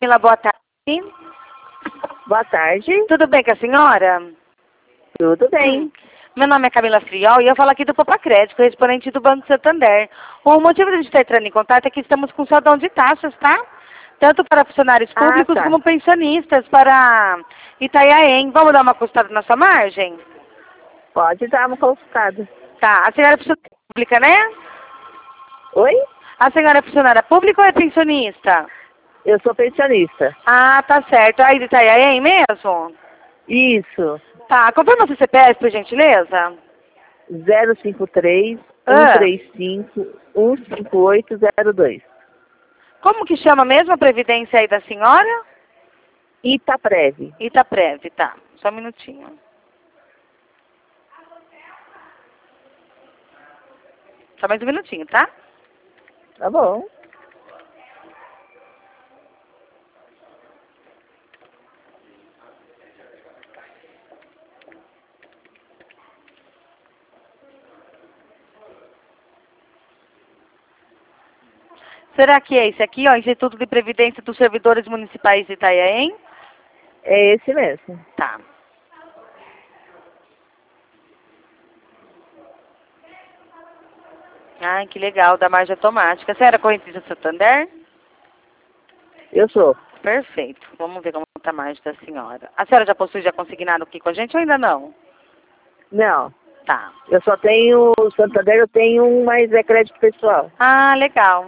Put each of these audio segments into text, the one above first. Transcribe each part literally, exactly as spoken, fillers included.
Camila, boa tarde. Boa tarde. Tudo bem com a senhora? Tudo bem. Hum. Meu nome é Camila Friol e eu falo aqui do Popa Crédito, correspondente do Banco Santander. O motivo de a gente estar entrando em contato é que estamos com saldão de taxas, tá? Tanto para funcionários públicos Ah, tá. como pensionistas, para Itanhaém. Vamos dar uma custada na sua margem? Pode dar uma consultada. Tá. A senhora é funcionária pública, né? Oi? A senhora é funcionária pública ou é pensionista? Eu sou pensionista. Ah, tá certo. Aí de Itanhaém mesmo? Isso. Tá. Confirma seu C P F, por gentileza. zero cinco três, Ah. um três cinco, um cinco oito zero dois. Como que chama mesmo a previdência aí da senhora? Itaprev. Itaprev, tá. Só um minutinho. Só mais um minutinho, tá? Tá bom. Será que é esse aqui, ó, Instituto de Previdência dos Servidores Municipais de Itanhaém? É esse mesmo. Tá. Ai, que legal, da margem automática. Você era correntista do Santander? Eu sou. Perfeito. Vamos ver como está a margem da senhora. A senhora já possui já consignado aqui com a gente ou ainda não? Não. Tá. Eu só tenho Santander, eu tenho um, mas é crédito pessoal. Ah, legal.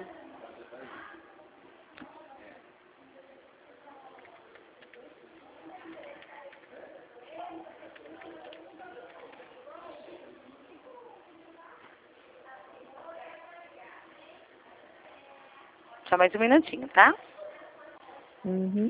Só mais um minutinho, tá? Uhum.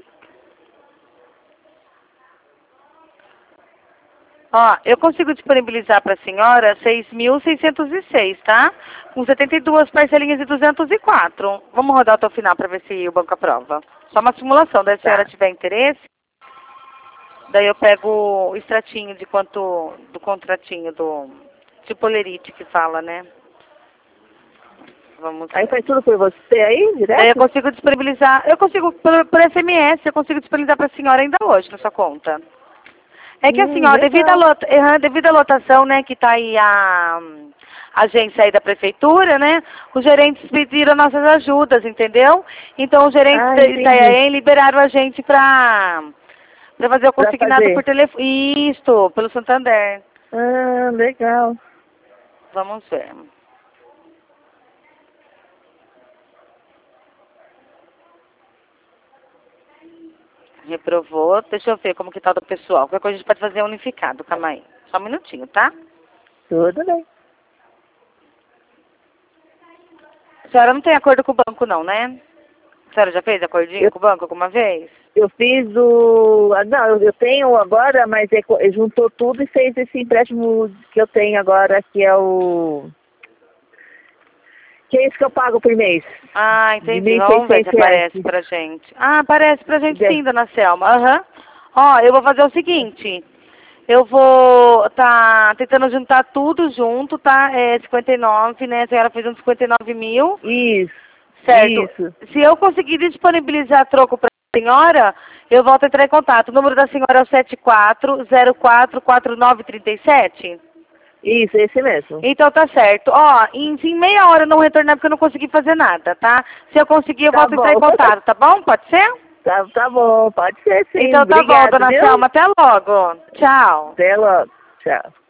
Ó, eu consigo disponibilizar para a senhora seis mil seiscentos e seis, tá? Com setenta e duas parcelinhas de duzentos e quatro. Vamos rodar até o final para ver se o banco aprova. Só uma simulação, daí se a senhora Tá. tiver interesse, daí eu pego o extratinho de quanto, do contratinho, do de polerite que fala, né? Vamos Aí ver. faz tudo por você aí, direto? Daí eu consigo disponibilizar, eu consigo, por, por S M S, eu consigo disponibilizar para a senhora ainda hoje na sua conta. É que assim, Hum, ó, devido à, legal. lota, uhum, devido à lotação, né, que tá aí a, a agência aí da prefeitura, né, os gerentes pediram nossas ajudas, entendeu? Então os gerentes Ah, de entendi. Itanhaém liberaram a gente pra, pra fazer o Pra consignado fazer. por telefone. Isto, pelo Santander. Ah, legal. Vamos ver. Reprovou. Deixa eu ver como que tá do pessoal. Qualquer coisa a gente pode fazer unificado, calma aí. Só um minutinho, tá? Tudo bem. A senhora não tem acordo com o banco não, né? A senhora já fez acordinho Eu, com o banco alguma vez? eu fiz o... ah, Não, eu- eu tenho agora, mas é, co- juntou tudo e fez esse empréstimo que eu tenho agora, que é o... Que é isso que eu pago por mês. Ah, De entendi. mil e Vamos ver se seiscentos reais. aparece pra gente. Ah, aparece pra gente De- sim, dona Selma. Aham. Ó, eu vou fazer o seguinte. Eu vou tá tentando juntar tudo junto, tá? É cinquenta e nove, né? A senhora fez uns cinquenta e nove mil. Isso, Certo. isso. Se eu conseguir disponibilizar troco pra senhora, eu volto a entrar em contato. O número da senhora é o sete quatro zero quatro quatro nove três sete? Isso, esse mesmo. Então tá certo. Ó, em, em meia hora eu não retornar porque eu não consegui fazer nada, tá? Se eu conseguir, eu Tá volto a entrar em bom. contato, tá bom? Pode ser? Tá, tá bom, pode ser sim. Então tá bom, Obrigado, dona viu? Selma. Até logo. Tchau. Até logo. Tchau.